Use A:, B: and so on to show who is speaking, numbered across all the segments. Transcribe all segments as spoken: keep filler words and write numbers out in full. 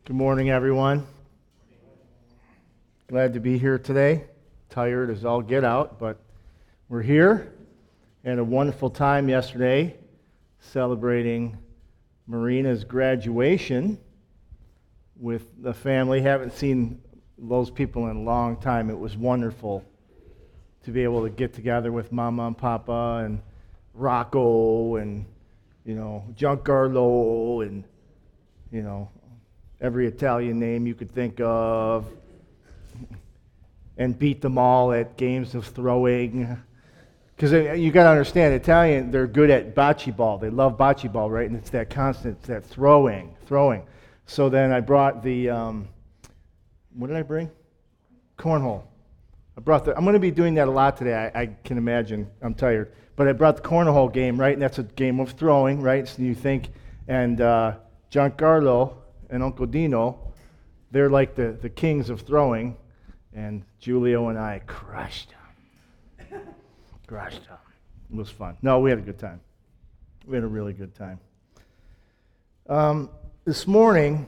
A: Good morning, everyone. Glad to be here today. Tired as all get out, but we're here. Had a wonderful time yesterday celebrating Marina's graduation with the family. Haven't seen those people in a long time. It was wonderful to be able to get together with Mama and Papa and Rocco and, you know, Giancarlo and, you know, every Italian name you could think of, and beat them all at games of throwing. Because you got to understand, Italian, they're good at bocce ball. They love bocce ball, right? And it's that constant, it's that throwing, throwing. So then I brought the, um, what did I bring? Cornhole. I brought the, I'm going to be doing that a lot today, I, I can imagine. I'm tired. But I brought the cornhole game, right? And that's a game of throwing, right? So you think, and uh, Giancarlo and Uncle Dino, they're like the, the kings of throwing, and Julio and I crushed them. crushed them. It was fun. No, we had a good time. We had a really good time. Um, this morning,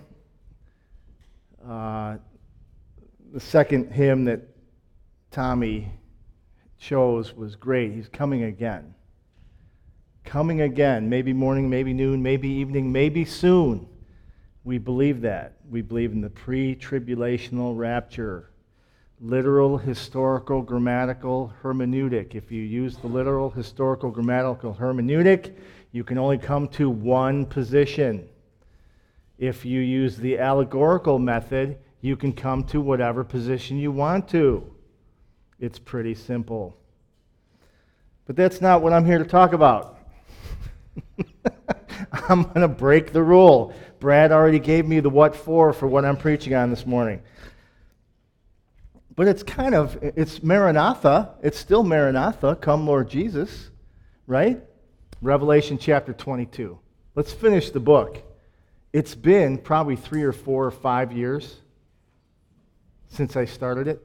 A: uh, the second hymn that Tommy chose was great. He's coming again. Coming again, maybe morning, maybe noon, maybe evening, maybe soon. We believe that. We believe in the pre-tribulational rapture. Literal, historical, grammatical, hermeneutic. If you use the literal, historical, grammatical, hermeneutic, you can only come to one position. If you use the allegorical method, you can come to whatever position you want to. It's pretty simple. But that's not what I'm here to talk about. I'm going to break the rule. Brad already gave me the what for for what I'm preaching on this morning. But it's kind of, it's Maranatha. It's still Maranatha, come Lord Jesus, right? Revelation chapter twenty-two. Let's finish the book. It's been probably three or four or five years since I started it.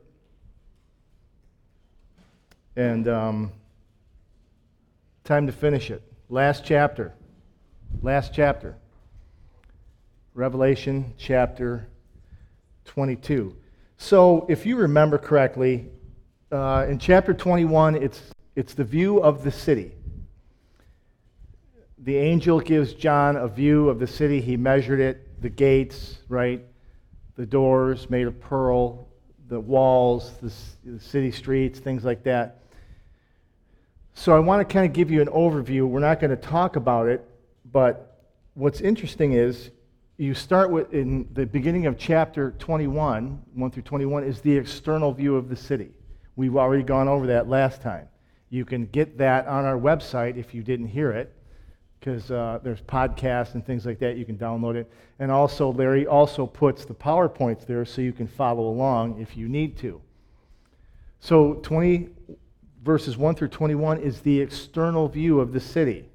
A: And um, time to finish it. Last chapter. Last chapter. Revelation chapter twenty-two. So, if you remember correctly, uh, in chapter twenty-one, it's it's the view of the city. The angel gives John a view of the city. He measured it, the gates, right? The doors made of pearl, the walls, the, the city streets, things like that. So I want to kind of give you an overview. We're not going to talk about it, but what's interesting is you start with, in the beginning of chapter twenty-one, one through twenty-one, is the external view of the city. We've already gone over that last time. You can get that on our website if you didn't hear it, because uh, there's podcasts and things like that. You can download it. And also, Larry also puts the PowerPoints there so you can follow along if you need to. So twenty verses one through twenty-one is the external view of the city.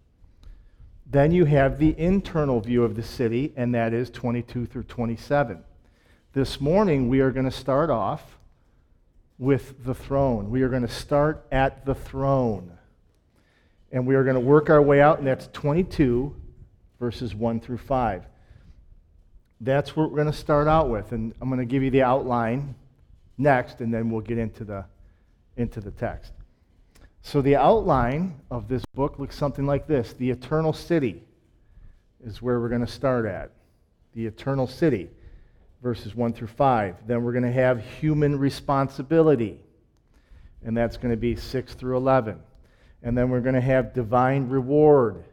A: Then you have the internal view of the city, and that is twenty-two through twenty-seven. This morning, we are going to start off with the throne. We are going to start at the throne. And we are going to work our way out, and that's twenty-two, verses one through five. That's what we're going to start out with, and I'm going to give you the outline next, and then we'll get into the, into the text. So the outline of this book looks something like this. The eternal city is where we're going to start at. The eternal city, verses one through five. Then we're going to have human responsibility, and that's going to be six through eleven. And then we're going to have divine reward,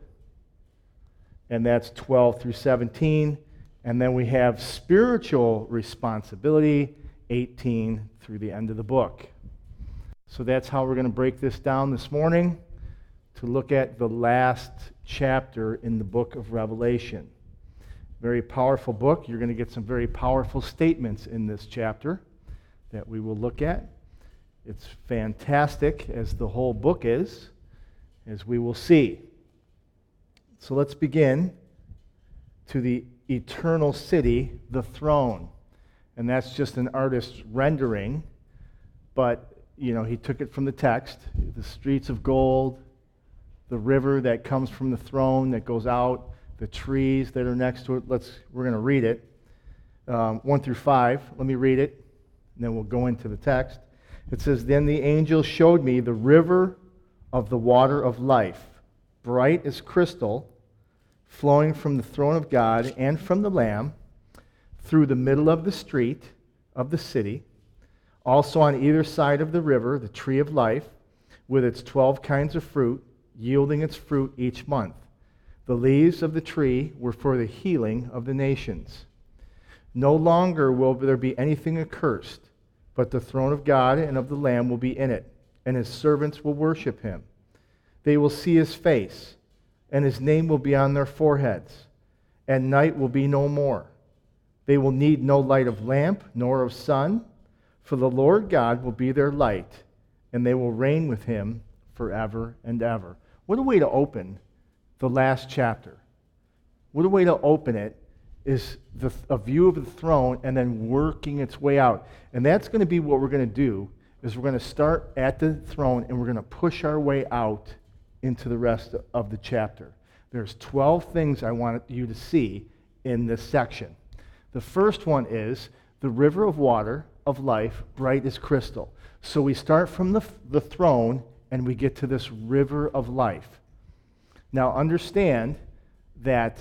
A: and that's twelve through seventeen. And then we have spiritual responsibility, eighteen through the end of the book. So that's how we're going to break this down this morning, to look at the last chapter in the book of Revelation. Very powerful book. You're going to get some very powerful statements in this chapter that we will look at. It's fantastic, as the whole book is, as we will see. So let's begin to the eternal city, the throne. And that's just an artist's rendering, but you know, he took it from the text, the streets of gold, the river that comes from the throne that goes out, the trees that are next to it. Let's, we're going to read it. um, one through five. Let me read it, and then we'll go into the text. It says, "Then the angel showed me the river of the water of life, bright as crystal, flowing from the throne of God and from the Lamb, through the middle of the street of the city. Also on either side of the river, the tree of life, with its twelve kinds of fruit, yielding its fruit each month. The leaves of the tree were for the healing of the nations. No longer will there be anything accursed, but the throne of God and of the Lamb will be in it, and his servants will worship him. They will see his face, and his name will be on their foreheads, and night will be no more. They will need no light of lamp, nor of sun, for the Lord God will be their light, and they will reign with him forever and ever." What a way to open the last chapter. What a way to open it is the, a view of the throne and then working its way out. And that's going to be what we're going to do, is we're going to start at the throne and we're going to push our way out into the rest of the chapter. There's twelve things I want you to see in this section. The first one is the river of water of life, bright as crystal. So we start from the, the throne and we get to this river of life. Now understand that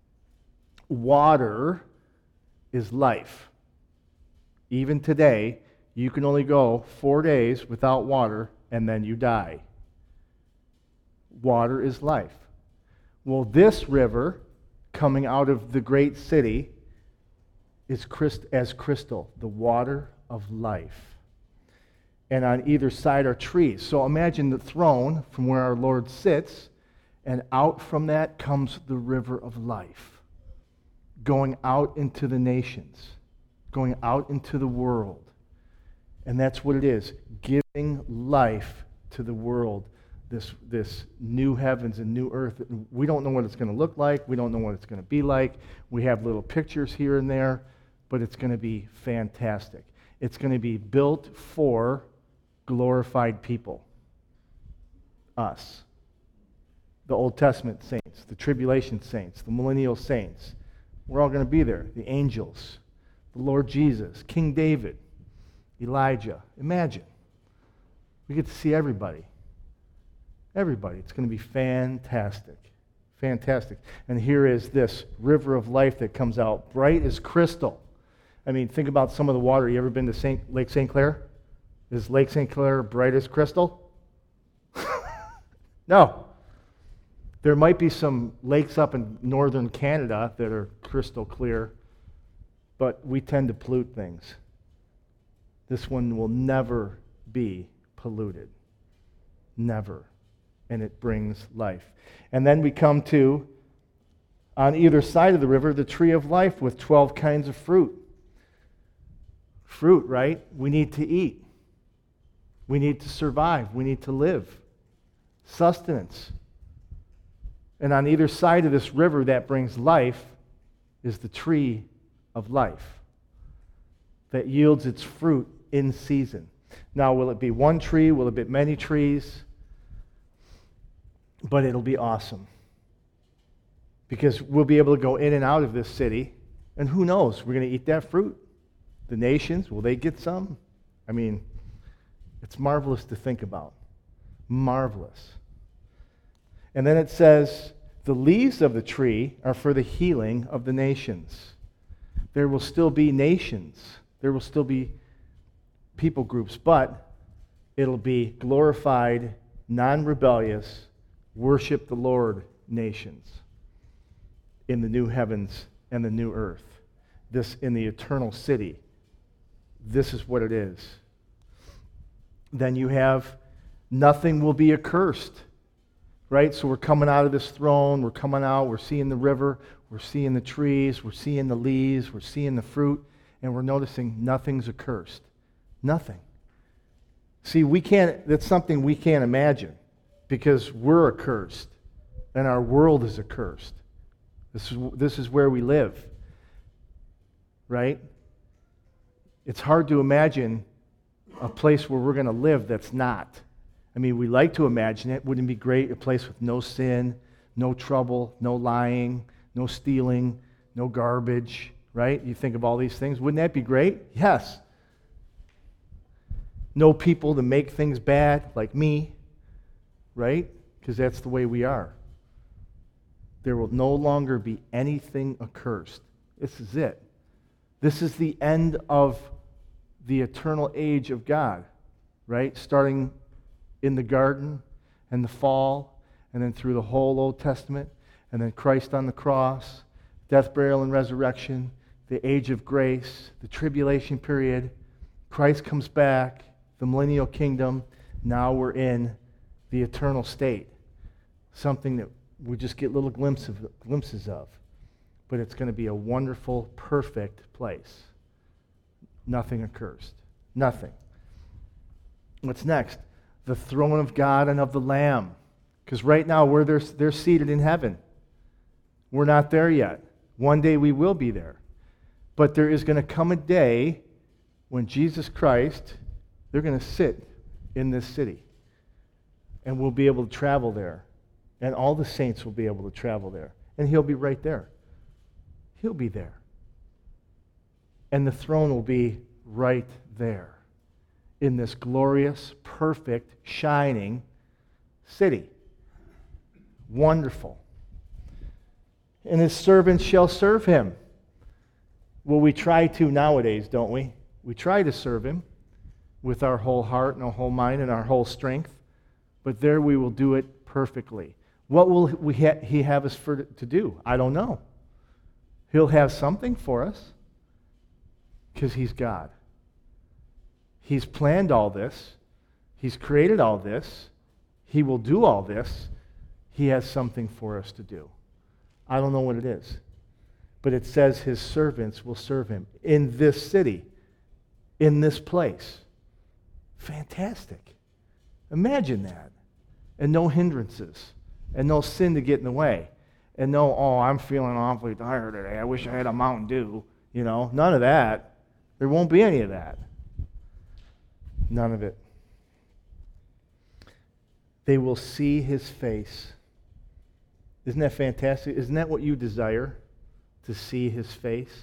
A: water is life. Even today, you can only go four days without water and then you die. Water is life. Well, this river coming out of the great city is crystal, as crystal, the water of life. And on either side are trees. So imagine the throne from where our Lord sits, and out from that comes the river of life, going out into the nations, going out into the world. And that's what it is, giving life to the world, this, this new heavens and new earth. We don't know what it's going to look like. We don't know what it's going to be like. We have little pictures here and there, but it's going to be fantastic. It's going to be built for glorified people, us, the Old Testament saints, the tribulation saints, the millennial saints. We're all going to be there. The angels, the Lord Jesus, King David, Elijah. Imagine. We get to see everybody. Everybody. It's going to be fantastic. Fantastic. And here is this river of life that comes out bright as crystal. I mean, think about some of the water. You ever been to Saint, Lake Saint Clair? Is Lake Saint Clair bright as crystal? No. There might be some lakes up in northern Canada that are crystal clear, but we tend to pollute things. This one will never be polluted. Never. And it brings life. And then we come to, on either side of the river, the tree of life with twelve kinds of fruit. Fruit, right? We need to eat. We need to survive. We need to live. Sustenance. And on either side of this river that brings life is the tree of life that yields its fruit in season. Now, will it be one tree? Will it be many trees? But it'll be awesome. Because we'll be able to go in and out of this city, and who knows? We're going to eat that fruit. The nations, will they get some? I mean, it's marvelous to think about. Marvelous. And then it says, the leaves of the tree are for the healing of the nations. There will still be nations. There will still be people groups, but it'll be glorified, non-rebellious, worship the Lord nations in the new heavens and the new earth. This in the eternal city. This is what it is. Then you have nothing will be accursed. Right? So we're coming out of this throne, we're coming out, we're seeing the river, we're seeing the trees, we're seeing the leaves, we're seeing the fruit, and we're noticing nothing's accursed. Nothing. See, we can't, that's something we can't imagine because we're accursed and our world is accursed. This is, this is where we live. Right? It's hard to imagine a place where we're going to live that's not. I mean, we like to imagine it. Wouldn't it be great? A place with no sin, no trouble, no lying, no stealing, no garbage, right? You think of all these things. Wouldn't that be great? Yes. No people to make things bad like me, right? Because that's the way we are. There will no longer be anything accursed. This is it. This is the end of the eternal age of God, right? Starting in the garden and the fall, and then through the whole Old Testament, and then Christ on the cross, death, burial, and resurrection, the age of grace, the tribulation period, Christ comes back, the millennial kingdom. Now we're in the eternal state, something that we just get little glimpses of, glimpses of. But it's going to be a wonderful, perfect place. Nothing accursed. Nothing. What's next? The throne of God and of the Lamb. Because right now we're there, they're seated in heaven. We're not there yet. One day we will be there. But there is going to come a day when Jesus Christ, they're going to sit in this city. And we'll be able to travel there. And all the saints will be able to travel there. And he'll be right there. He'll be there. And the throne will be right there in this glorious, perfect, shining city. Wonderful. And his servants shall serve him. Well, we try to nowadays, don't we? We try to serve him with our whole heart and our whole mind and our whole strength. But there we will do it perfectly. What will we ha- he have us for to do? I don't know. He'll have something for us because he's God. He's planned all this. He's created all this. He will do all this. He has something for us to do. I don't know what it is. But it says his servants will serve him in this city, in this place. Fantastic. Imagine that. And no hindrances. And no sin to get in the way. And no, oh, I'm feeling awfully tired today. I wish I had a Mountain Dew. You know, none of that. There won't be any of that. None of it. They will see his face. Isn't that fantastic? Isn't that what you desire? To see his face?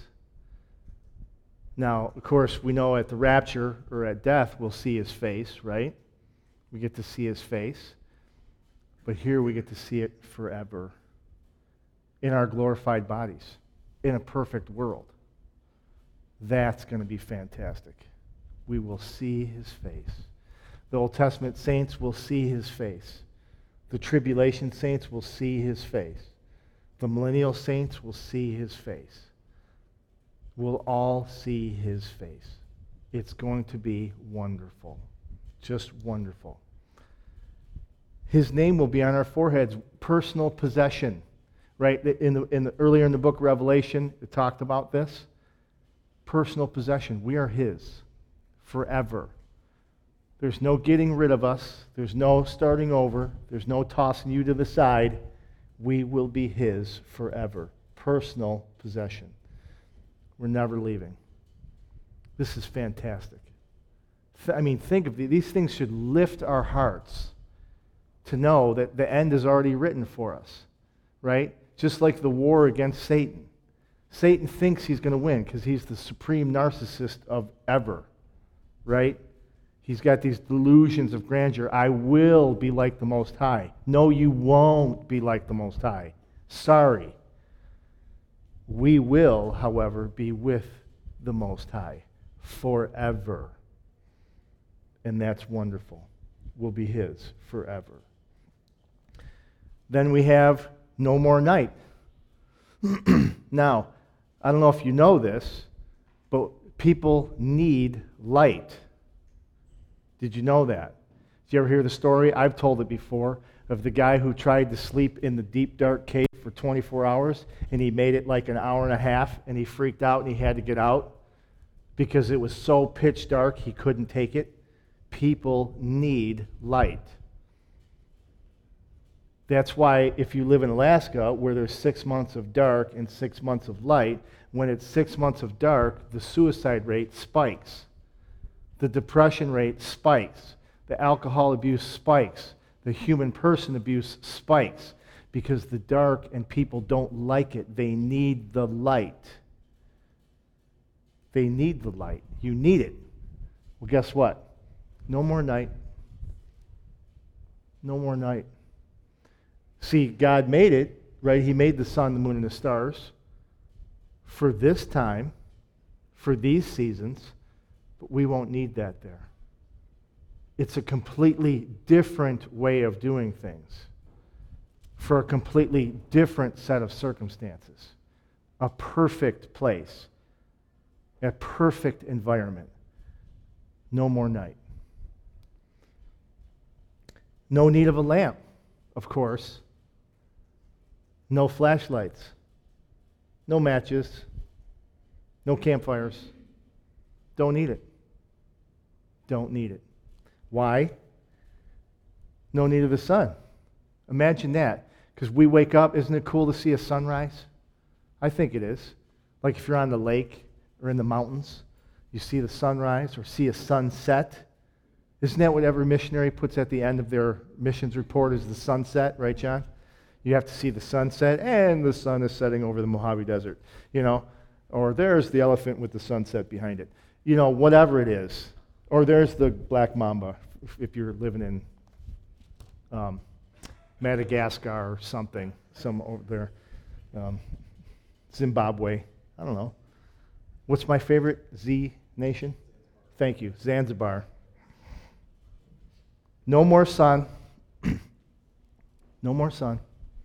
A: Now, of course, we know at the rapture or at death we'll see his face, right? We get to see his face. But here we get to see it forever. In our glorified bodies. In a perfect world. That's going to be fantastic. We will see his face. The Old Testament saints will see his face. The tribulation saints will see his face. The millennial saints will see his face. We'll all see his face. It's going to be wonderful. Just wonderful. His name will be on our foreheads, personal possession. Right? In the, in the, earlier in the book of Revelation, it talked about this. Personal possession. We are his forever. There's no getting rid of us. There's no starting over. There's no tossing you to the side. We will be his forever. Personal possession. We're never leaving. This is fantastic. I mean, think of the, these things should lift our hearts to know that the end is already written for us, right? Just like the war against Satan. Satan thinks he's going to win because he's the supreme narcissist of ever, right? He's got these delusions of grandeur. I will be like the Most High. No, you won't be like the Most High. Sorry. We will, however, be with the Most High forever. And that's wonderful. We'll be his forever. Then we have no more night. Now, I don't know if you know this, but people need light. Did you know that? Did you ever hear the story? I've told it before of the guy who tried to sleep in the deep, dark cave for twenty-four hours, and he made it like an hour and a half, and he freaked out, and he had to get out because it was so pitch dark he couldn't take it. People need light. That's why if you live in Alaska, where there's six months of dark and six months of light, when it's six months of dark, the suicide rate spikes. The depression rate spikes. The alcohol abuse spikes. The human person abuse spikes. Because the dark and people don't like it. They need the light. They need the light. You need it. Well, guess what? No more night. No more night. See, God made it, right? He made the sun, the moon, and the stars for this time, for these seasons, but we won't need that there. It's a completely different way of doing things for a completely different set of circumstances. A perfect place, a perfect environment. No more night. No need of a lamp, of course. No flashlights. No matches. No campfires. Don't need it. Don't need it. Why? No need of the sun. Imagine that. Because we wake up, isn't it cool to see a sunrise? I think it is. Like if you're on the lake or in the mountains, you see the sunrise or see a sunset. Isn't that what every missionary puts at the end of their missions report is the sunset, right, John? You have to see the sunset, and the sun is setting over the Mojave Desert, you know, or there's the elephant with the sunset behind it, you know, whatever it is, or there's the black mamba if you're living in um, Madagascar or something, some over there, um, Zimbabwe, I don't know. What's my favorite Z nation? Thank you, Zanzibar. No more sun. No more sun.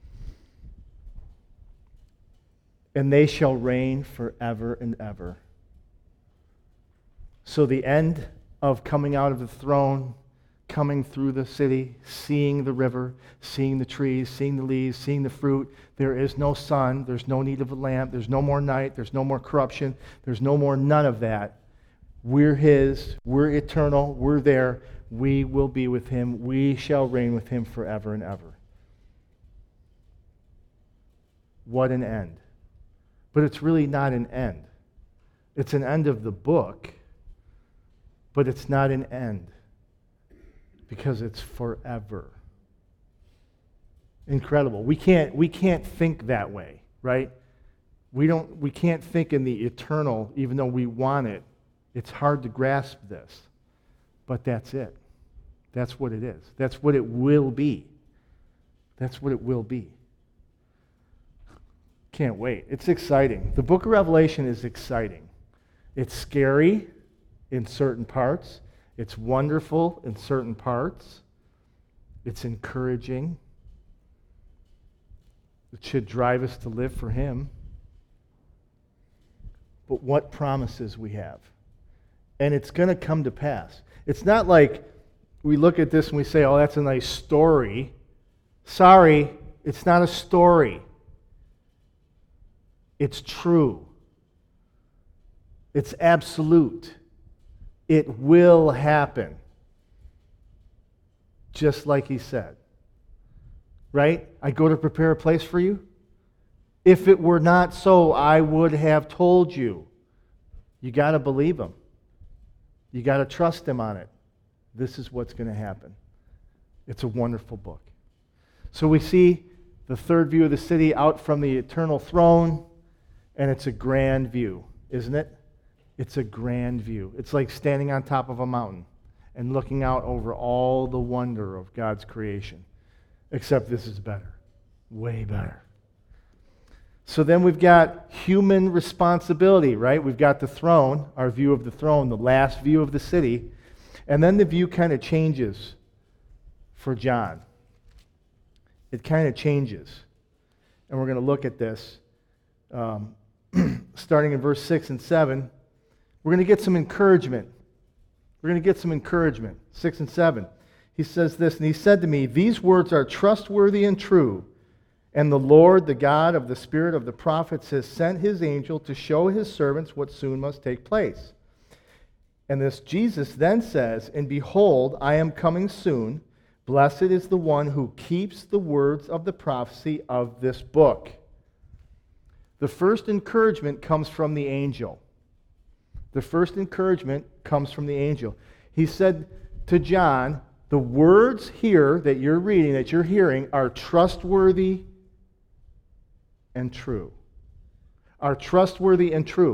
A: And they shall reign forever and ever. So the end of coming out of the throne, coming through the city, seeing the river, seeing the trees, seeing the leaves, seeing the fruit, there is no sun, there's no need of a lamp, there's no more night, there's no more corruption, there's no more none of that. We're His, we're eternal, we're there, we will be with Him, we shall reign with Him forever and ever. What an end. But it's really not an end. It's an end of the book, but it's not an end because it's forever. Incredible. We can't we can't think that way, right? We don't we can't think in the eternal even though we want it. It's hard to grasp this. But that's it. That's what it is. That's what it will be. That's what it will be. Can't wait. It's exciting. The book of Revelation is exciting. It's scary in certain parts. It's wonderful in certain parts. It's encouraging. It should drive us to live for Him. But what promises we have. And it's going to come to pass. It's not like we look at this and we say, oh, that's a nice story. Sorry, it's not a story. It's true. It's absolute. It will happen. Just like He said. Right? I go to prepare a place for you. If it were not so, I would have told you. You got to believe Him. You got to trust Him on it. This is what's going to happen. It's a wonderful book. So we see the third view of the city out from the eternal throne. And it's a grand view, isn't it? It's a grand view. It's like standing on top of a mountain and looking out over all the wonder of God's creation. Except this is better. Way better. So then we've got human responsibility, right? We've got the throne, our view of the throne, the last view of the city. And then the view kind of changes for John. It kind of changes. And we're going to look at this. Um, starting in verse six and seven, we're going to get some encouragement. We're going to get some encouragement. six and seven. He says this, and he said to me, these words are trustworthy and true, and the Lord, the God of the spirit of the prophets, has sent His angel to show His servants what soon must take place. And this Jesus then says, and behold, I am coming soon. Blessed is the one who keeps the words of the prophecy of this book. The first encouragement comes from the angel. The first encouragement comes from the angel. He said to John, the words here that you're reading, that you're hearing, are trustworthy and true. Are trustworthy and true.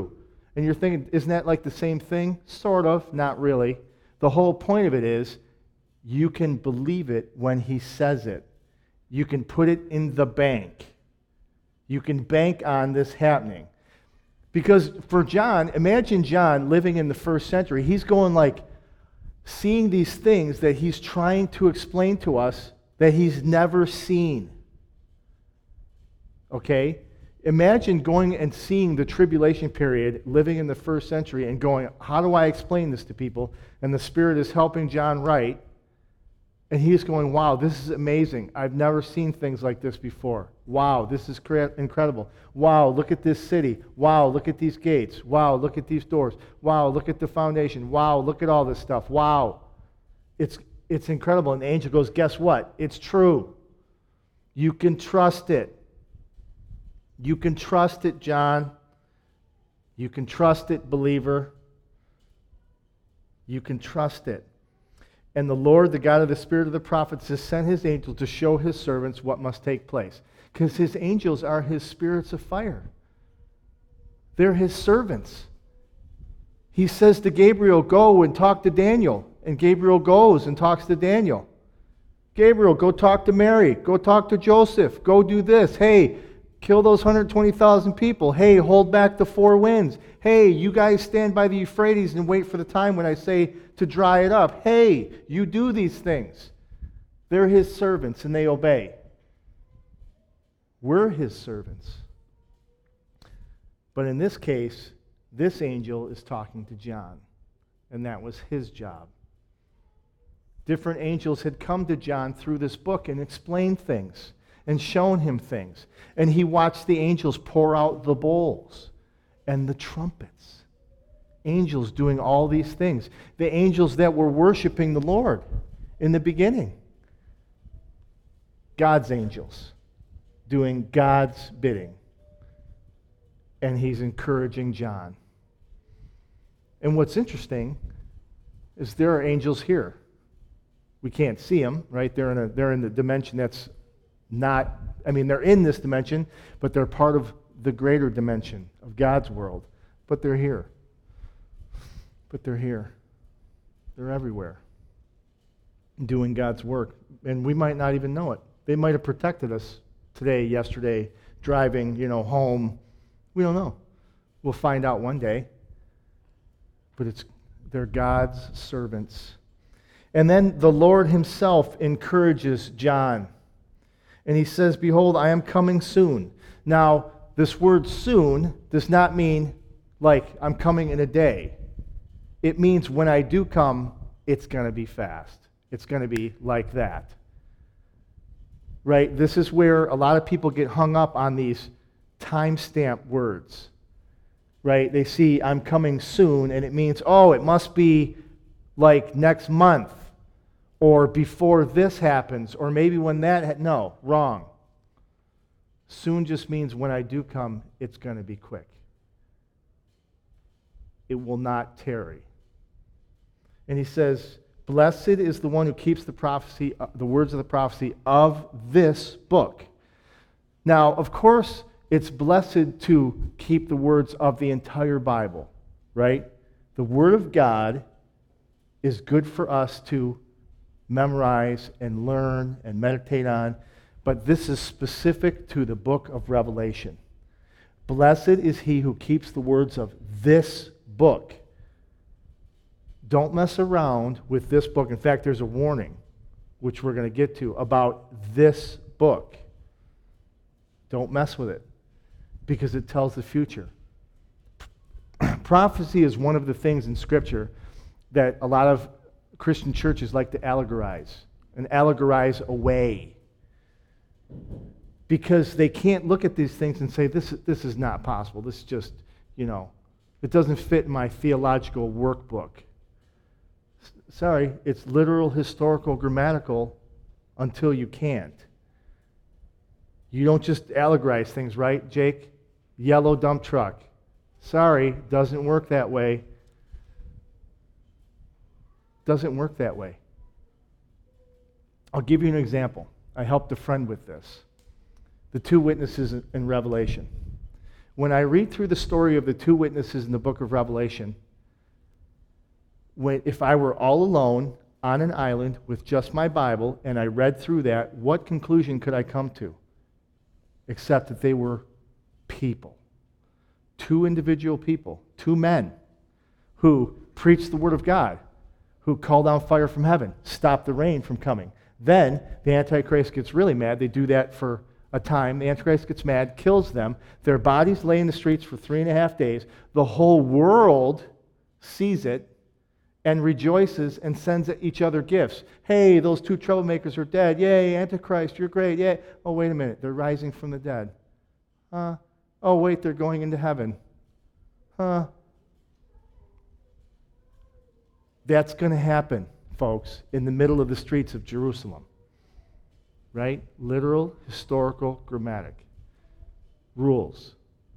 A: And you're thinking, isn't that like the same thing? Sort of, not really. The whole point of it is you can believe it when he says it. You can put it in the bank. You can bank on this happening. Because for John, imagine John living in the first century. He's going like, seeing these things that he's trying to explain to us that he's never seen. Okay? Imagine going and seeing the tribulation period, living in the first century, and going, how do I explain this to people? And the Spirit is helping John write. And he's going, wow, this is amazing. I've never seen things like this before. Wow, this is incredible. Wow, look at this city. Wow, look at these gates. Wow, look at these doors. Wow, look at the foundation. Wow, look at all this stuff. Wow. It's, it's incredible. And the angel goes, guess what? It's true. You can trust it. You can trust it, John. You can trust it, believer. You can trust it. And the Lord, the God of the Spirit of the prophets, has sent his angel to show his servants what must take place. Because his angels are his spirits of fire. They're his servants. He says to Gabriel, go and talk to Daniel. And Gabriel goes and talks to Daniel. Gabriel, go talk to Mary. Go talk to Joseph. Go do this. Hey, kill those one hundred twenty thousand people. Hey, hold back the four winds. Hey, you guys stand by the Euphrates and wait for the time when I say to dry it up. Hey, you do these things. They're his servants and they obey. We're his servants. But in this case, this angel is talking to John, and that was his job. Different angels had come to John through this book and explained things and shown him things. And he watched the angels pour out the bowls and the trumpets. Angels doing all these things. The angels that were worshiping the Lord in the beginning. God's angels doing God's bidding. And he's encouraging John. And what's interesting is there are angels here. We can't see them, right? They're in a, they're in the dimension that's not, I mean, they're in this dimension, but they're part of the greater dimension of God's world. But they're here. But they're here. They're everywhere. Doing God's work. And we might not even know it. They might have protected us today, yesterday, driving, you know, home. We don't know. We'll find out one day. But it's they're God's servants. And then the Lord himself encourages John. And he says, behold, I am coming soon. Now, this word soon does not mean like I'm coming in a day. It means when I do come, it's going to be fast. It's going to be like that. Right? This is where a lot of people get hung up on these timestamp words. Right? They see I'm coming soon, and it means, oh, it must be like next month, or before this happens, or maybe when that... Ha- no, wrong. Soon just means when I do come, it's going to be quick. It will not tarry. And he says, blessed is the one who keeps the prophecy, uh, the words of the prophecy of this book. Now, of course, it's blessed to keep the words of the entire Bible, right? The Word of God is good for us to memorize and learn and meditate on, but this is specific to the book of Revelation. Blessed is he who keeps the words of this book. Don't mess around with this book. In fact, there's a warning, which we're going to get to, about this book. Don't mess with it, because it tells the future. Prophecy is one of the things in Scripture that a lot of Christian churches like to allegorize, and allegorize away. Because they can't look at these things and say, this, this is not possible. This is just, you know, it doesn't fit in my theological workbook. S- sorry, it's literal, historical, grammatical until you can't. You don't just allegorize things, right, Jake? Yellow dump truck. Sorry, doesn't work that way. Doesn't work that way. I'll give you an example. I helped a friend with this. The two witnesses in Revelation. When I read through the story of the two witnesses in the book of Revelation, when, if I were all alone on an island with just my Bible and I read through that, what conclusion could I come to? Except that they were people. Two individual people, two men who preached the Word of God, who called down fire from heaven, stopped the rain from coming. Then the Antichrist gets really mad. They do that for a time. The Antichrist gets mad, kills them. Their bodies lay in the streets for three and a half days. The whole world sees it and rejoices and sends each other gifts. Hey, those two troublemakers are dead. Yay, Antichrist, you're great. Yay. Oh, wait a minute. They're rising from the dead. Huh? Oh, wait, they're going into heaven. Huh? That's going to happen, folks, in the middle of the streets of Jerusalem. Right? Literal, historical, grammatic. Rules.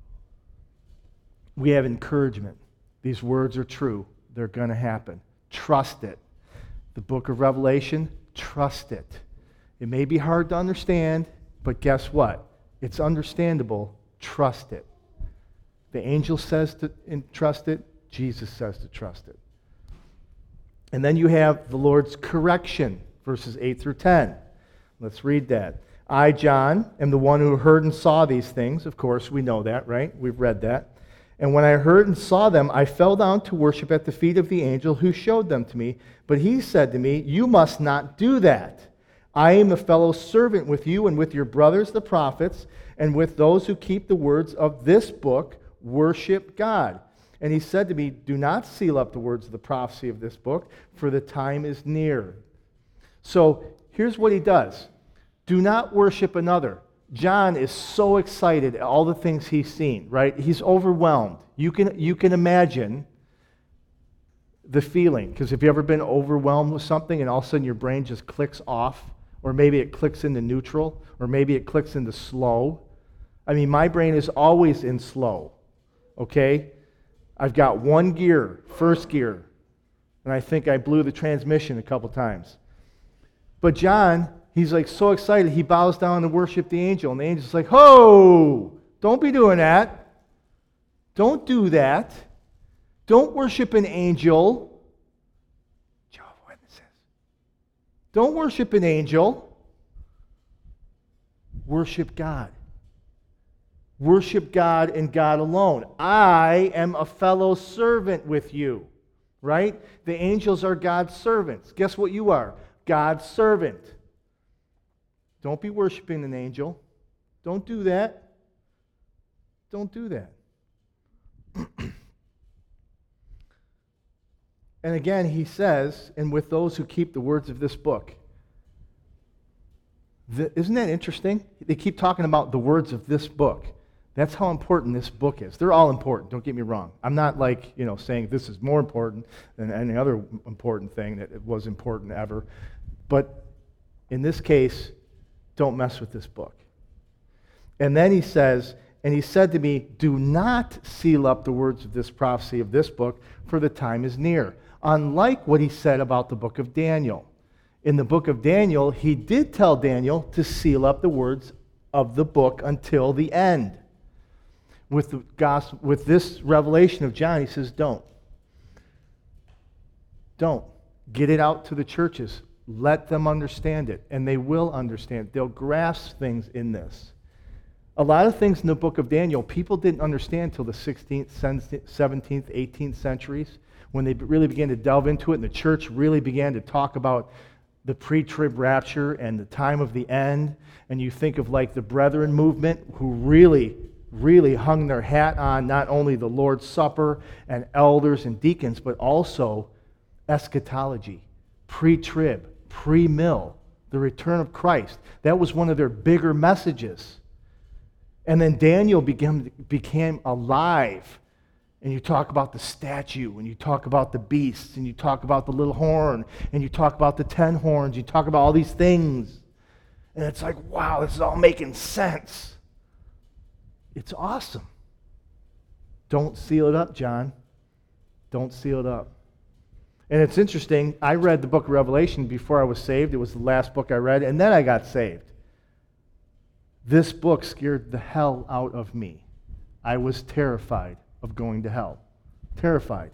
A: We have encouragement. These words are true. They're going to happen. Trust it. The book of Revelation, trust it. It may be hard to understand, but guess what? It's understandable. Trust it. The angel says to trust it. Jesus says to trust it. And then you have the Lord's correction, verses eight through ten. Let's read that. I, John, am the one who heard and saw these things. Of course, we know that, right? We've read that. And when I heard and saw them, I fell down to worship at the feet of the angel who showed them to me. But he said to me, you must not do that. I am a fellow servant with you and with your brothers the prophets, and with those who keep the words of this book. Worship God. And he said to me, do not seal up the words of the prophecy of this book, for the time is near. So here's what he does. Do not worship another. John is so excited at all the things he's seen, right? He's overwhelmed. You can, you can imagine the feeling, because have you ever been overwhelmed with something and all of a sudden your brain just clicks off, or maybe it clicks into neutral, or maybe it clicks into slow? I mean, my brain is always in slow, okay? I've got one gear, first gear, and I think I blew the transmission a couple times. But John, he's like so excited, he bows down to worship the angel, and the angel's like, ho, don't be doing that. Don't do that. Don't worship an angel. Jehovah's Witnesses. Don't worship an angel. Worship God. Worship God and God alone. I am a fellow servant with you, right? The angels are God's servants. Guess what you are? God's servant. Don't be worshiping an angel. Don't do that. Don't do that. And again, he says, and with those who keep the words of this book. The, isn't that interesting? They keep talking about the words of this book. That's how important this book is. They're all important, don't get me wrong. I'm not like, you know, saying this is more important than any other important thing that was important ever. But in this case, don't mess with this book. And then he says, and he said to me, do not seal up the words of this prophecy of this book, for the time is near. Unlike what he said about the book of Daniel. In the book of Daniel, he did tell Daniel to seal up the words of the book until the end. With the gospel, with this revelation of John, he says, don't. Don't. Get it out to the churches. Let them understand it, and they will understand. They'll grasp things in this. A lot of things in the book of Daniel, people didn't understand until the sixteenth, seventeenth, eighteenth centuries, when they really began to delve into it, and the church really began to talk about the pre-trib rapture and the time of the end. And you think of like the Brethren movement, who really really hung their hat on not only the Lord's Supper and elders and deacons, but also eschatology, pre-trib, pre-mill, the return of Christ. That was one of their bigger messages. And then Daniel became, became alive. And you talk about the statue, and you talk about the beasts, and you talk about the little horn, and you talk about the ten horns, you talk about all these things. And it's like, wow, this is all making sense. It's awesome. Don't seal it up, John. Don't seal it up. And it's interesting, I read the book of Revelation before I was saved. It was the last book I read, and then I got saved. This book scared the hell out of me. I was terrified of going to hell. Terrified.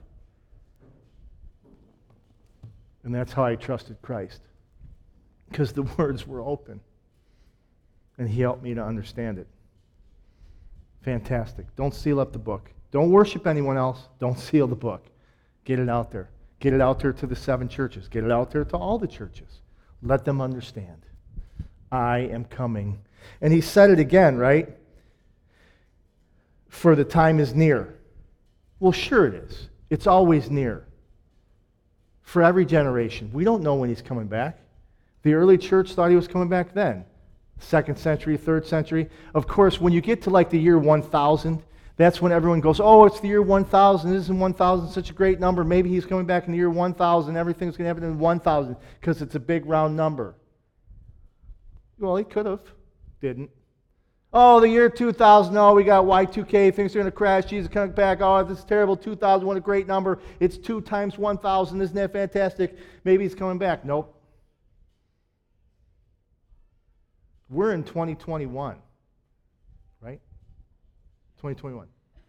A: And that's how I trusted Christ. Because the words were open. And he helped me to understand it. Fantastic. Don't seal up the book. Don't worship anyone else. Don't seal the book. Get it out there. Get it out there to the seven churches. Get it out there to all the churches. Let them understand. I am coming. And he said it again, right? For the time is near. Well, sure it is. It's always near. For every generation. We don't know when he's coming back. The early church thought he was coming back then. Second century, third century. Of course, when you get to like the year one thousand, that's when everyone goes, oh, it's the year one thousand. Isn't one thousand such a great number? Maybe he's coming back in the year one thousand. Everything's going to happen in one thousand because it's a big round number. Well, he could have. Didn't. Oh, the year two thousand. Oh, we got Y two K. Things are going to crash. Jesus coming back. Oh, this is terrible. two thousand. What a great number. It's two times one thousand. Isn't that fantastic? Maybe he's coming back. Nope. We're in twenty twenty-one, right? twenty twenty-one.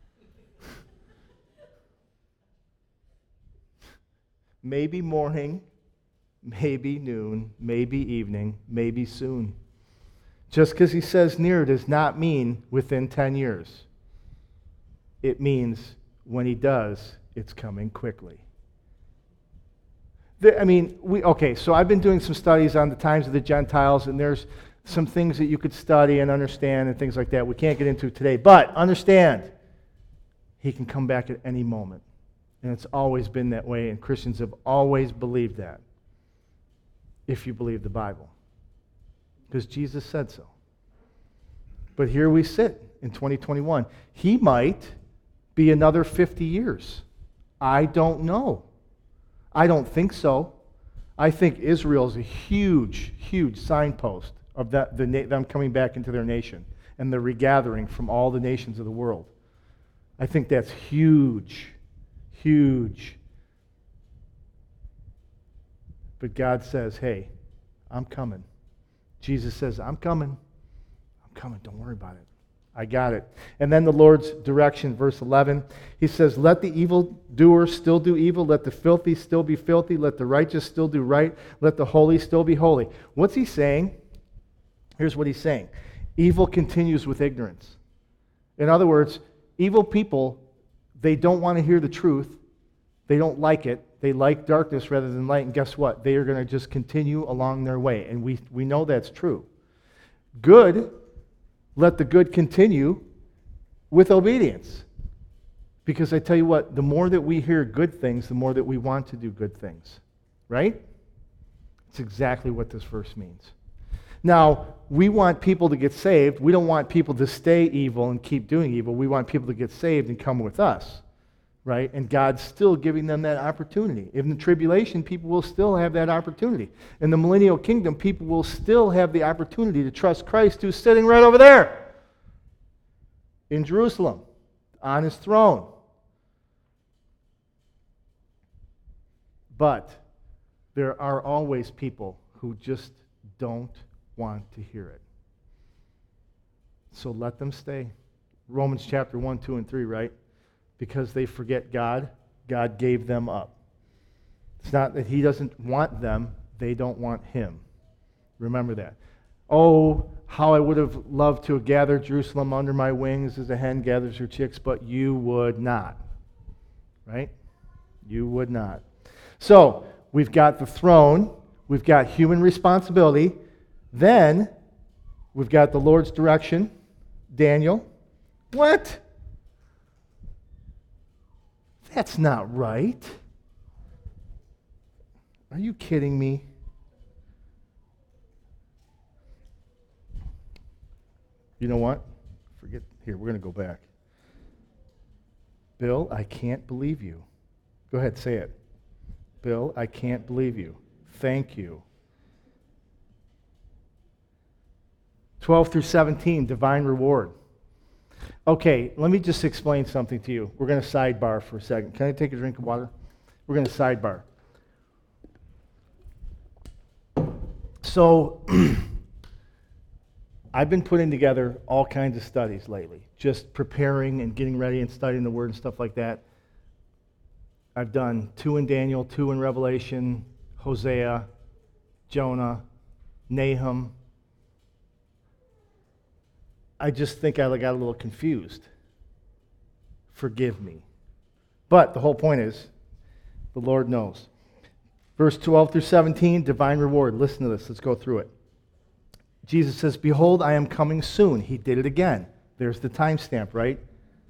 A: Maybe morning, maybe noon, maybe evening, maybe soon. Just because he says near does not mean within ten years. It means when he does, it's coming quickly. The, I mean, we okay, so I've been doing some studies on the times of the Gentiles, and there's some things that you could study and understand and things like that. We can't get into today. But understand, he can come back at any moment. And it's always been that way, and Christians have always believed that, if you believe the Bible. Because Jesus said so. But here we sit in twenty twenty-one. He might be another fifty years. I don't know. I don't think so. I think Israel is a huge, huge signpost of that, the, them coming back into their nation and the regathering from all the nations of the world. I think that's huge, huge. But God says, hey, I'm coming. Jesus says, I'm coming. I'm coming. Don't worry about it. I got it. And then the Lord's direction, verse eleven, he says, let the evildoer still do evil, let the filthy still be filthy, let the righteous still do right, let the holy still be holy. What's he saying? Here's what he's saying. Evil continues with ignorance. In other words, evil people, they don't want to hear the truth. They don't like it. They like darkness rather than light. And guess what? They are going to just continue along their way. And we, we know that's true. Good, let the good continue with obedience. Because I tell you what, the more that we hear good things, the more that we want to do good things. Right? It's exactly what this verse means. Now, we want people to get saved. We don't want people to stay evil and keep doing evil. We want people to get saved and come with us, right? And God's still giving them that opportunity. In the tribulation, people will still have that opportunity. In the millennial kingdom, people will still have the opportunity to trust Christ, who's sitting right over there in Jerusalem on his throne. But there are always people who just don't want to hear it. So let them stay. Romans chapter one, two, and three, right? Because they forget God, God gave them up. It's not that he doesn't want them, they don't want him. Remember that. Oh, how I would have loved to have gathered Jerusalem under my wings as a hen gathers her chicks, but you would not. Right? You would not. So, we've got the throne, we've got human responsibility, then we've got the Lord's direction. Daniel, what? That's not right. Are you kidding me? You know what? Forget, here, we're going to go back. Bill, I can't believe you. Go ahead, say it. Bill, I can't believe you. Thank you. twelve through seventeen, divine reward. Okay, let me just explain something to you. We're going to sidebar for a second. Can I take a drink of water? We're going to sidebar. So, I've been putting together all kinds of studies lately, just preparing and getting ready and studying the Word and stuff like that. I've done two in Daniel, two in Revelation, Hosea, Jonah, Nahum. I just think I got a little confused. Forgive me. But the whole point is, the Lord knows. Verse twelve through seventeen, divine reward. Listen to this. Let's go through it. Jesus says, behold, I am coming soon. He did it again. There's the timestamp, right?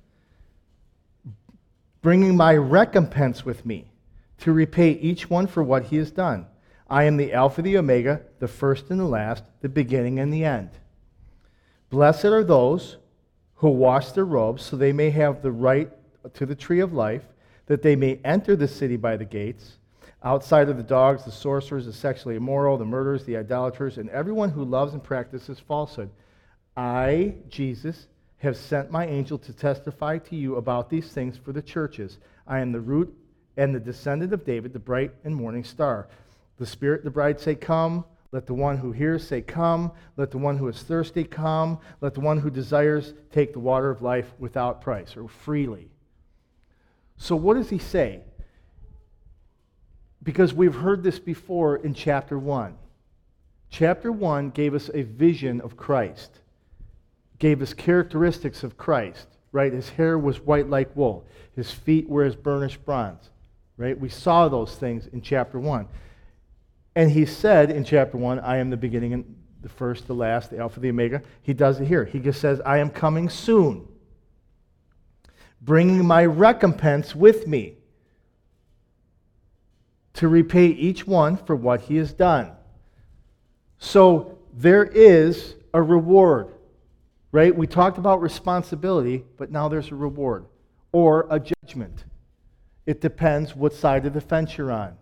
A: Bringing my recompense with me to repay each one for what he has done. I am the Alpha, the Omega, the first and the last, the beginning and the end. Blessed are those who wash their robes, so they may have the right to the tree of life, that they may enter the city by the gates. Outside of the dogs, the sorcerers, the sexually immoral, the murderers, the idolaters, and everyone who loves and practices falsehood. I, Jesus, have sent my angel to testify to you about these things for the churches. I am the root and the descendant of David, the bright and morning star. The Spirit, the bride say, come. Let the one who hears say, come. Let the one who is thirsty come. Let the one who desires take the water of life without price or freely. So what does he say? Because we've heard this before in chapter one. Chapter one gave us a vision of Christ, gave us characteristics of Christ, right? His hair was white like wool. His feet were as burnished bronze, right? We saw those things in chapter one. And he said in chapter one, I am the beginning and the first, the last, the Alpha, the Omega. He does it here. He just says, I am coming soon, bringing my recompense with me, to repay each one for what he has done. So there is a reward, right? We talked about responsibility, but now there's a reward or a judgment. It depends what side of the fence you're on.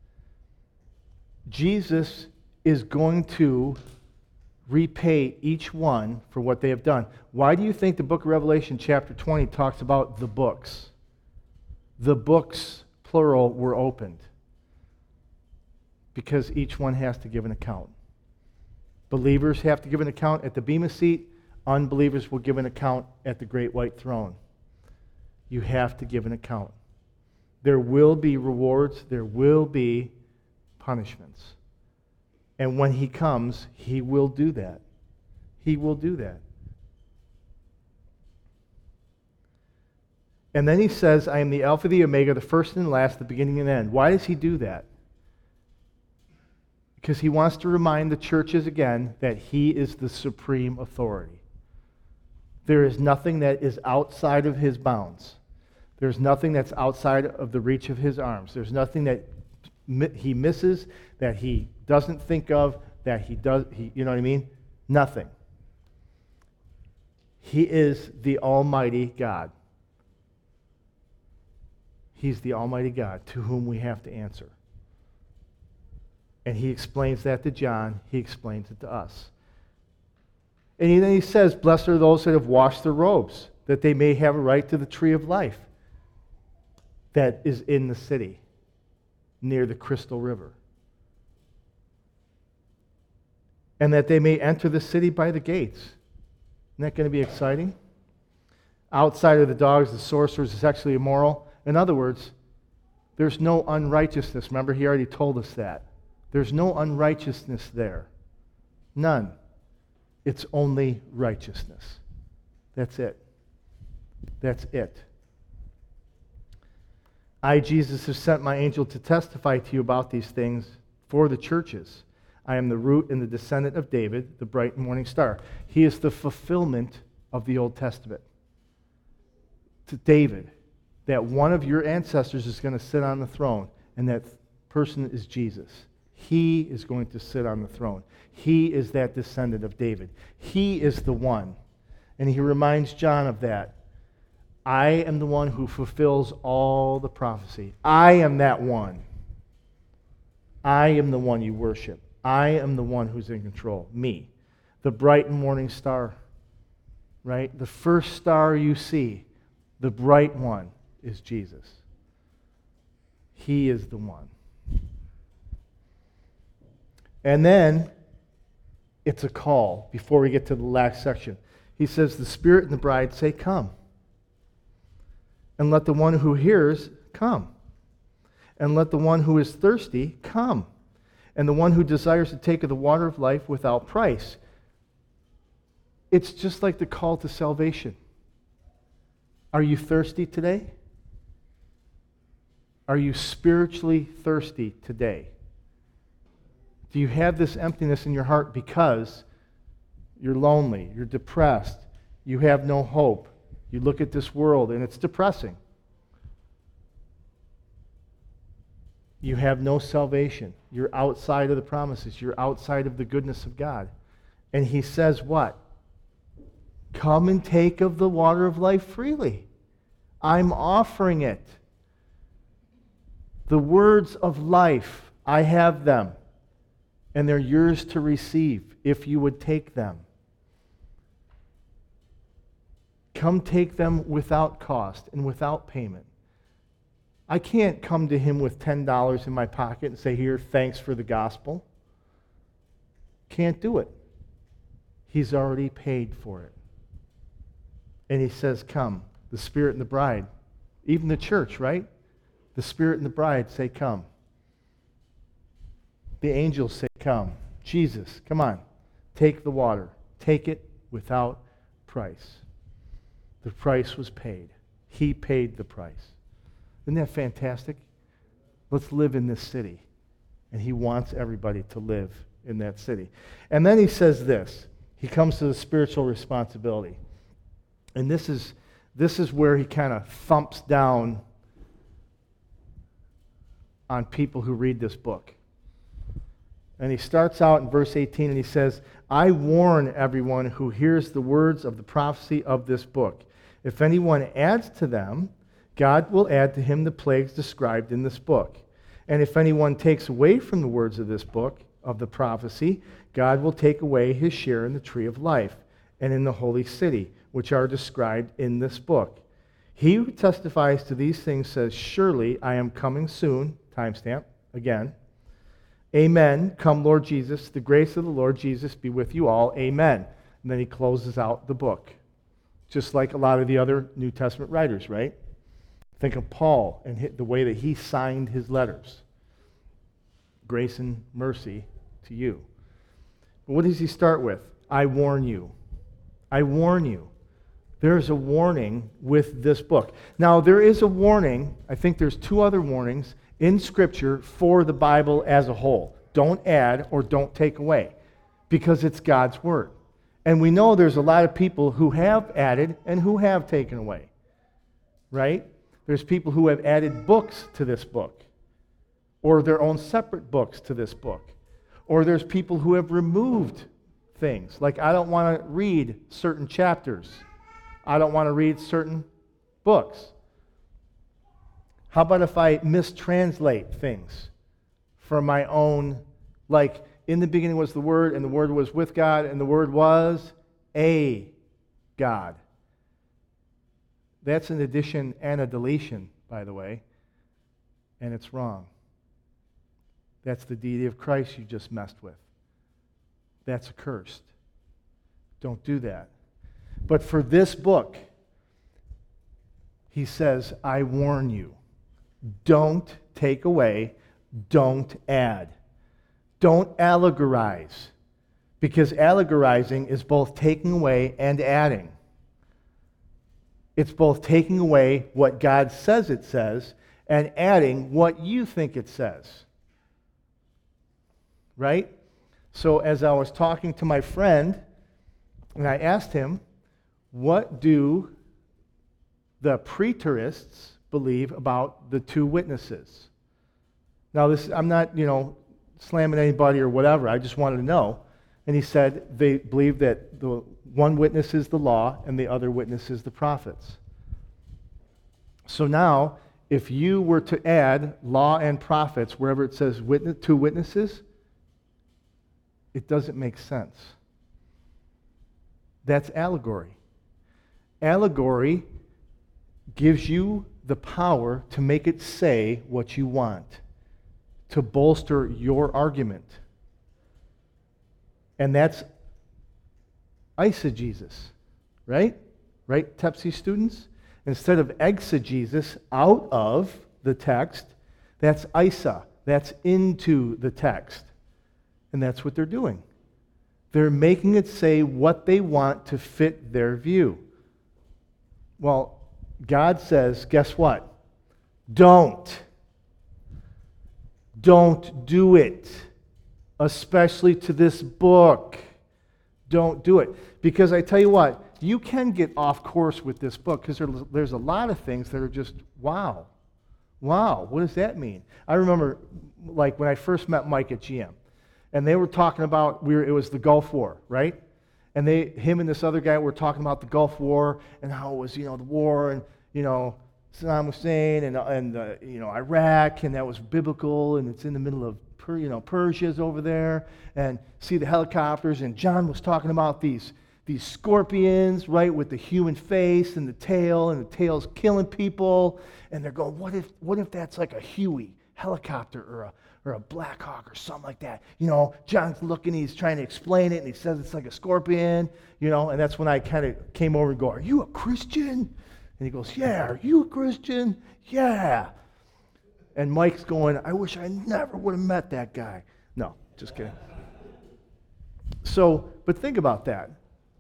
A: Jesus is going to repay each one for what they have done. Why do you think the book of Revelation chapter twenty talks about the books? The books, plural, were opened. Because each one has to give an account. Believers have to give an account at the Bema seat. Unbelievers will give an account at the great white throne. You have to give an account. There will be rewards. There will be punishments. And when he comes, he will do that. He will do that. And then he says, I am the Alpha, the Omega, the first and the last, the beginning and the end. Why does he do that? Because he wants to remind the churches again that he is the supreme authority. There is nothing that is outside of his bounds. There's nothing that's outside of the reach of his arms. There's nothing that he misses, that he doesn't think of, that he does, he, you know what I mean? Nothing. He is the Almighty God. He's the Almighty God to whom we have to answer. And he explains that to John. He explains it to us. And then he says, blessed are those that have washed their robes, that they may have a right to the tree of life that is in the city, near the Crystal River. And that they may enter the city by the gates. Isn't that going to be exciting? Outside of the dogs, the sorcerers, the sexually immoral. In other words, there's no unrighteousness. Remember, he already told us that. There's no unrighteousness there. None. It's only righteousness. That's it. That's it. I, Jesus, have sent my angel to testify to you about these things for the churches. I am the root and the descendant of David, the bright and morning star. He is the fulfillment of the Old Testament. To David, that one of your ancestors is going to sit on the throne, and that person is Jesus. He is going to sit on the throne. He is that descendant of David. He is the one. And he reminds John of that. I am the one who fulfills all the prophecy. I am that one. I am the one you worship. I am the one who's in control. Me. The bright and morning star. Right? The first star you see, the bright one, is Jesus. He is the one. And then, It's a call before we get to the last section. He says, the Spirit and the bride say, come. And let the one who hears come. And let the one who is thirsty come. And the one who desires to take of the water of life without price. It's just like the call to salvation. Are you thirsty today? Are you spiritually thirsty today? Do you have this emptiness in your heart because you're lonely, you're depressed, you have no hope? You look at this world and it's depressing. You have no salvation. You're outside of the promises. You're outside of the goodness of God. And he says what? Come and take of the water of life freely. I'm offering it. The words of life, I have them. And they're yours to receive if you would take them. Come take them without cost and without payment. I can't come to him with ten dollars in my pocket and say, here, thanks for the gospel. Can't do it. He's already paid for it. And he says, come. The Spirit and the bride. Even the church, right? The Spirit and the bride say, come. The angels say, come. Jesus, come on. Take the water. Take it without price. The price was paid. He paid the price. Isn't that fantastic? Let's live in this city. And he wants everybody to live in that city. And then he says this. He comes to the spiritual responsibility. And this is, this is where he kind of thumps down on people who read this book. And he starts out in verse eighteen and he says, I warn everyone who hears the words of the prophecy of this book. If anyone adds to them, God will add to him the plagues described in this book. And if anyone takes away from the words of this book, of the prophecy, God will take away his share in the tree of life and in the holy city, which are described in this book. He who testifies to these things says, surely I am coming soon. Timestamp, again. Amen. Come, Lord Jesus. The grace of the Lord Jesus be with you all. Amen. And then he closes out the book. Just like a lot of the other New Testament writers, right? Think of Paul and the way that he signed his letters. Grace and mercy to you. But what does he start with? I warn you. I warn you. There's a warning with this book. Now, there is a warning. I think there's two other warnings in Scripture for the Bible as a whole. Don't add or don't take away, because it's God's Word. And we know there's a lot of people who have added and who have taken away, right? There's people who have added books to this book, or their own separate books to this book. Or there's people who have removed things, like I don't want to read certain chapters. I don't want to read certain books. How about if I mistranslate things for my own, like in the beginning was the Word, and the Word was with God, and the Word was a God. That's an addition and a deletion, by the way, and it's wrong. That's the deity of Christ you just messed with. That's accursed. Don't do that. But for this book, he says, I warn you, don't take away, don't add. Don't allegorize, because allegorizing is both taking away and adding. It's both taking away what God says it says and adding what you think it says. Right? So as I was talking to my friend, and I asked him, what do the preterists believe about the two witnesses? Now, this I'm not, you know, slamming anybody or whatever. I just wanted to know. And he said they believe that the one witness is the law and the other witness is the prophets. So now, if you were to add law and prophets wherever it says witness, two witnesses, it doesn't make sense. That's allegory. Allegory gives you the power to make it say what you want, to bolster your argument. And that's eisegesis, right? Right, Tepsi students? Instead of exegesis, out of the text, that's isa, that's into the text. And that's what they're doing. They're making it say what they want to fit their view. Well, God says, guess what? Don't. Don't do it. Especially to this book. Don't do it. Because I tell you what, you can get off course with this book because there, there's a lot of things that are just, wow. Wow, what does that mean? I remember, like, when I first met Mike at G M, and they were talking about, we were, it was the Gulf War, right? And they, him and this other guy were talking about the Gulf War and how it was, you know, the war and, you know, Saddam Hussein and, and uh, you know, Iraq, and that was biblical, and it's in the middle of, per, you know, Persia's over there, and see the helicopters, and John was talking about these, these scorpions, right, with the human face and the tail, and the tail's killing people, and they're going, what if, what if that's like a Huey helicopter or a or a Black Hawk or something like that? You know, John's looking, he's trying to explain it, and he says it's like a scorpion, you know, and that's when I kind of came over and go, are you a Christian? And he goes, yeah. Are you a Christian? Yeah. And Mike's going, I wish I never would have met that guy. No, just kidding. So, but think about that.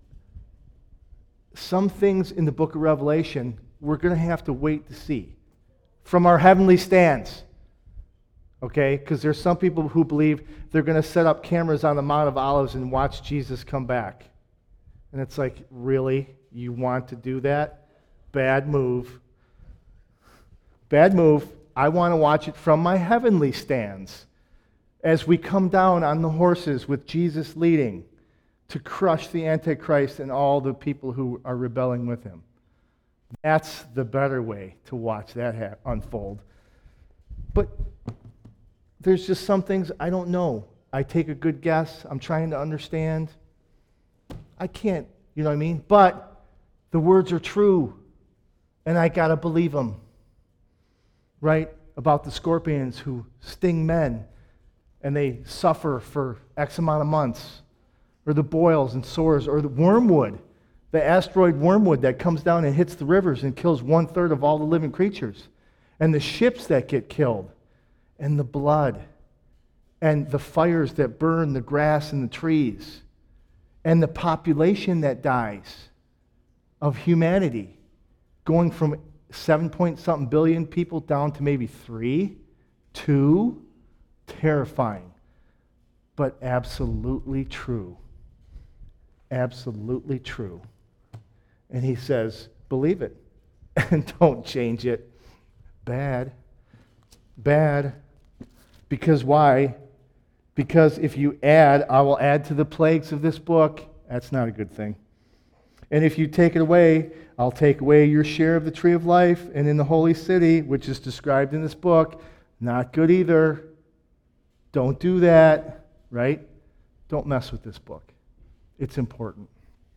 A: Some things in the book of Revelation, we're going to have to wait to see from our heavenly stands. Okay? Because there's some people who believe they're going to set up cameras on the Mount of Olives and watch Jesus come back. And it's like, really? You want to do that? Bad move. Bad move. I want to watch it from my heavenly stands as we come down on the horses with Jesus leading to crush the Antichrist and all the people who are rebelling with him. That's the better way to watch that ha- unfold. But there's just some things I don't know. I take a good guess. I'm trying to understand. I can't, you know what I mean? But the words are true, and I got to believe them. Right? About the scorpions who sting men, and they suffer for X amount of months. Or the boils and sores, or the wormwood, the asteroid wormwood that comes down and hits the rivers and kills one-third of all the living creatures. And the ships that get killed. And the blood, and the fires that burn the grass and the trees, and the population that dies of humanity, going from seven point something billion people down to maybe three, two, terrifying, but absolutely true. Absolutely true. And he says, believe it, and don't change it. Bad. Bad. Because why? Because if you add, I will add to the plagues of this book. That's not a good thing. And if you take it away, I'll take away your share of the tree of life and in the holy city, which is described in this book. Not good either. Don't do that, right? Don't mess with this book. It's important.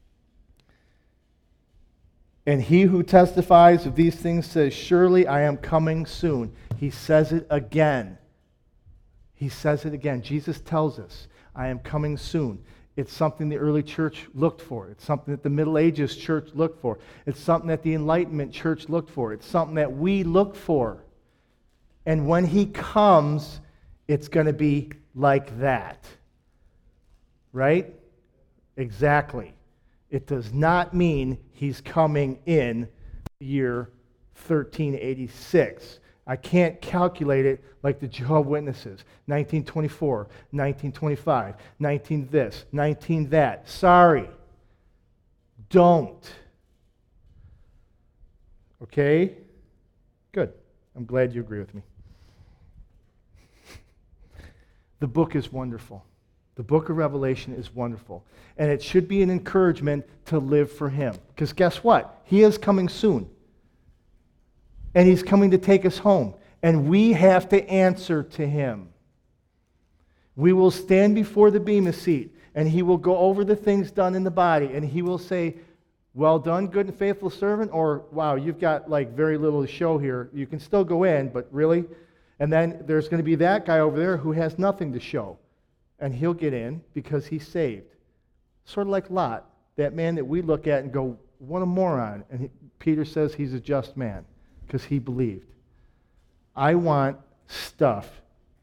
A: And he who testifies of these things says, surely I am coming soon. He says it again. He says it again. Jesus tells us, I am coming soon. It's something the early church looked for. It's something that the Middle Ages church looked for. It's something that the Enlightenment church looked for. It's something that we look for. And when he comes, it's going to be like that. Right? Exactly. It does not mean he's coming in the year thirteen eighty-six. I can't calculate it like the Jehovah's Witnesses. nineteen twenty-four, nineteen twenty-five, nineteen this, nineteen that. Sorry. Don't. Okay? Good. I'm glad you agree with me. The book is wonderful. The book of Revelation is wonderful. And it should be an encouragement to live for him. Because guess what? He is coming soon. And he's coming to take us home. And we have to answer to him. We will stand before the bema seat, and he will go over the things done in the body, and he will say, well done, good and faithful servant, or wow, you've got like very little to show here. You can still go in, but really? And then there's going to be that guy over there who has nothing to show. And he'll get in because he's saved. Sort of like Lot. That man that we look at and go, what a moron. And he, Peter says he's a just man because he believed. I want stuff,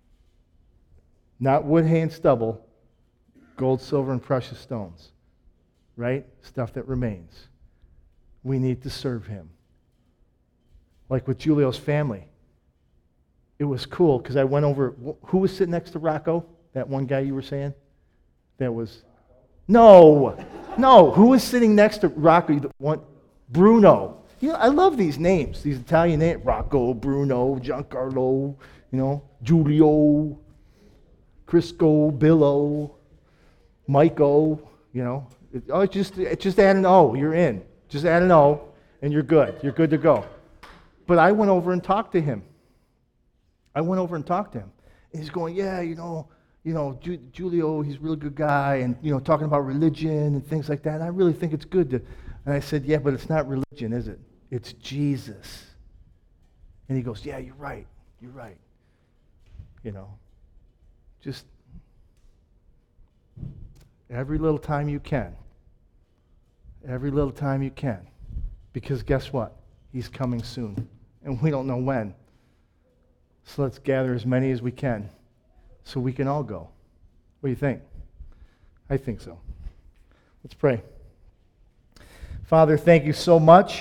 A: not wood, hay, and stubble, gold, silver, and precious stones, right? Stuff that remains. We need to serve him. Like with Julio's family. It was cool because I went over, who was sitting next to Rocco? That one guy you were saying? That was, no, no, who was sitting next to Rocco? The one, Bruno. You know, I love these names, these Italian names. Rocco, Bruno, Giancarlo, you know, Giulio, Crisco, Billo, Michael, you know. It, oh, it's just, it's just add an O, you're in. Just add an O, and you're good. You're good to go. But I went over and talked to him. I went over and talked to him. And he's going, yeah, you know, you know, Ju- Julio, he's a really good guy, and, you know, talking about religion and things like that. And I really think it's good to, and I said, yeah, but it's not religion, is it? It's Jesus. And he goes, yeah, you're right. You're right. You know, just every little time you can. Every little time you can. Because guess what? He's coming soon. And we don't know when. So let's gather as many as we can so we can all go. What do you think? I think so. Let's pray. Father, thank you so much.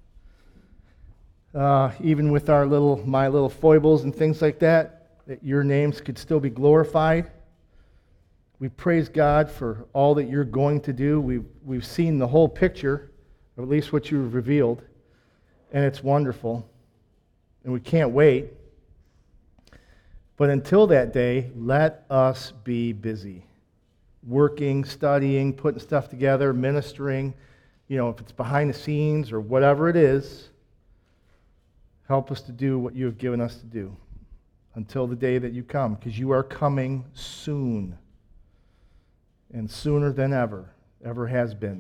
A: Uh, even with our little, my little foibles and things like that, that your names could still be glorified. We praise God for all that you're going to do. We've, we've seen the whole picture, or at least what you've revealed, and it's wonderful. And we can't wait. But until that day, let us be busy. Working, studying, putting stuff together, ministering. You know, if it's behind the scenes or whatever it is, help us to do what you have given us to do until the day that you come, because you are coming soon. And sooner than ever, ever has been.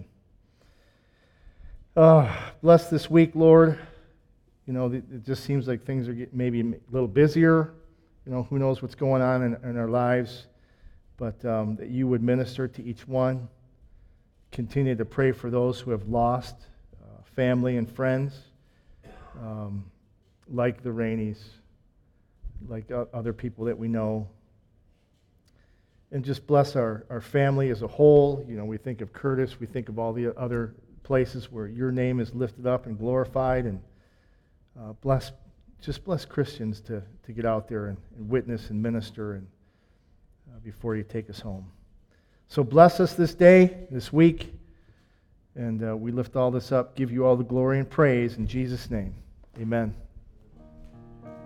A: Uh, bless this week, Lord. You know, it just seems like things are getting maybe a little busier. You know, who knows what's going on in, in our lives. But um, that you would minister to each one. Continue to pray for those who have lost uh, family and friends, um, like the Rainies, like uh, other people that we know. And just bless our, our family as a whole. You know, we think of Curtis, we think of all the other places where your name is lifted up and glorified, and uh, bless, just bless Christians to, to get out there and, and witness and minister and uh, before you take us home. So bless us this day, this week, and uh, we lift all this up, give you all the glory and praise in Jesus' name. Amen.